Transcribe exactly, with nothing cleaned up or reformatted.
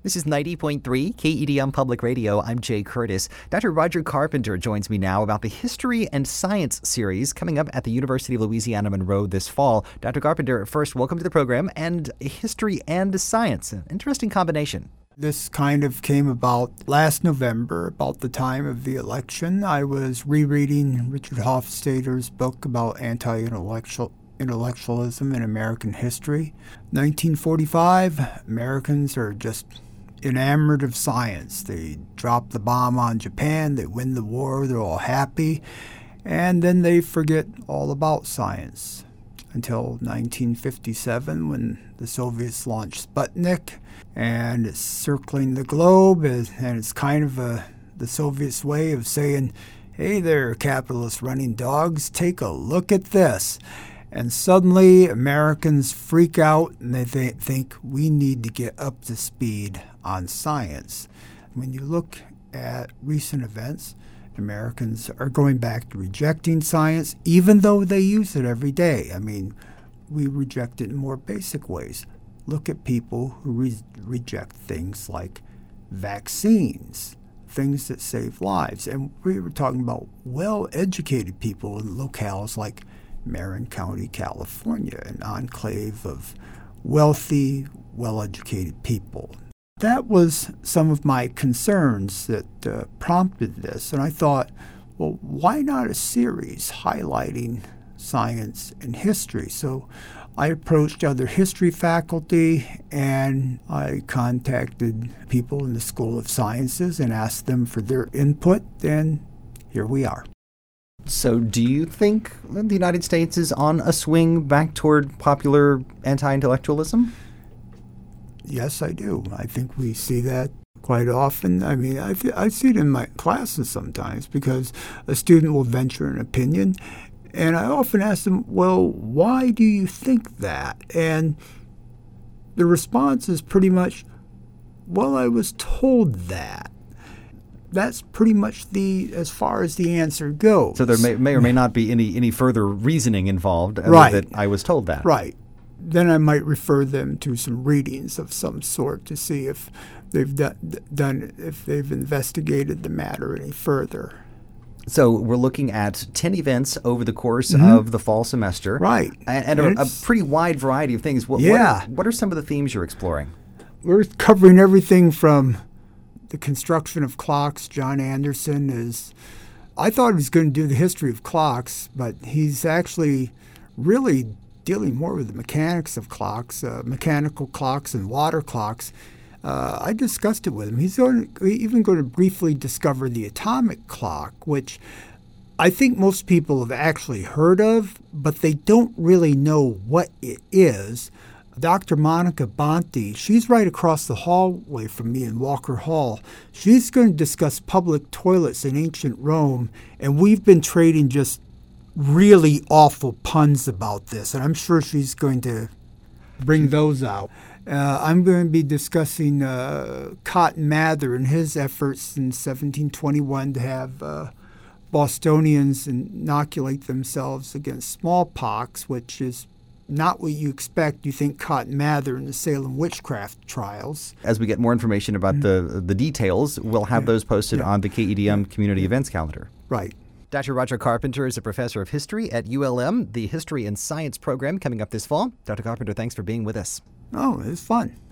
This is ninety point three K E D M Public Radio. I'm Jay Curtis. Doctor Roger Carpenter joins me now about the History and Science series coming up at the University of Louisiana Monroe this fall. Doctor Carpenter, first, welcome to the program, and History and Science. An interesting combination. This kind of came about last November, about the time of the election. I was rereading Richard Hofstadter's book about anti-intellectual intellectualism in American history. nineteen forty-five, Americans are just enamored of science. They drop the bomb on Japan, they win the war, they're all happy, and then they forget all about science until nineteen fifty-seven when the Soviets launched Sputnik, and it's circling the globe, and it's kind of a, the Soviets' way of saying, hey there, capitalist running dogs, take a look at this. And suddenly Americans freak out and they th- think we need to get up to speed on science. When you look at recent events, Americans are going back to rejecting science, even though they use it every day. I mean, we reject it in more basic ways. Look at people who re- reject things like vaccines, things that save lives. And we were talking about well-educated people in locales like Marin County, California, an enclave of wealthy, well-educated people. That was some of my concerns that uh, prompted this. And I thought, well, why not a series highlighting science and history? So I approached other history faculty and I contacted people in the School of Sciences and asked them for their input, and here we are. So do you think the United States is on a swing back toward popular anti-intellectualism? Yes, I do. I think we see that quite often. I mean, I, I see it in my classes sometimes because a student will venture an opinion, and I often ask them, well, why do you think that? And the response is pretty much, well, I was told that. That's pretty much the as far as the answer goes. So there may, may or may not be any, any further reasoning involved other right. that I was told that. Right. Then I might refer them to some readings of some sort to see if they've done, done if they've investigated the matter any further. So we're looking at ten events over the course mm-hmm. of the fall semester. Right. And, and a, a pretty wide variety of things. What, yeah. What are, what are some of the themes you're exploring? We're covering everything from the construction of clocks. John Anderson is, I thought he was going to do the history of clocks, but he's actually really dealing more with the mechanics of clocks, uh, mechanical clocks and water clocks. Uh, I discussed it with him. He's going to, even going to briefly discover the atomic clock, which I think most people have actually heard of, but they don't really know what it is. Doctor Monica Bonte, she's right across the hallway from me in Walker Hall. She's going to discuss public toilets in ancient Rome, and we've been trading just really awful puns about this, and I'm sure she's going to bring those out. Uh, I'm going to be discussing uh, Cotton Mather and his efforts in seventeen twenty-one to have uh, Bostonians inoculate themselves against smallpox, which is not what you expect. You think Cotton Mather and the Salem witchcraft trials. As we get more information about mm-hmm. the the details, we'll have yeah. those posted yeah. on the K E D M yeah. Community yeah. Events calendar. Right. Doctor Roger Carpenter is a professor of history at U L M, the History and Science program coming up this fall. Doctor Carpenter, thanks for being with us. Oh, it was fun.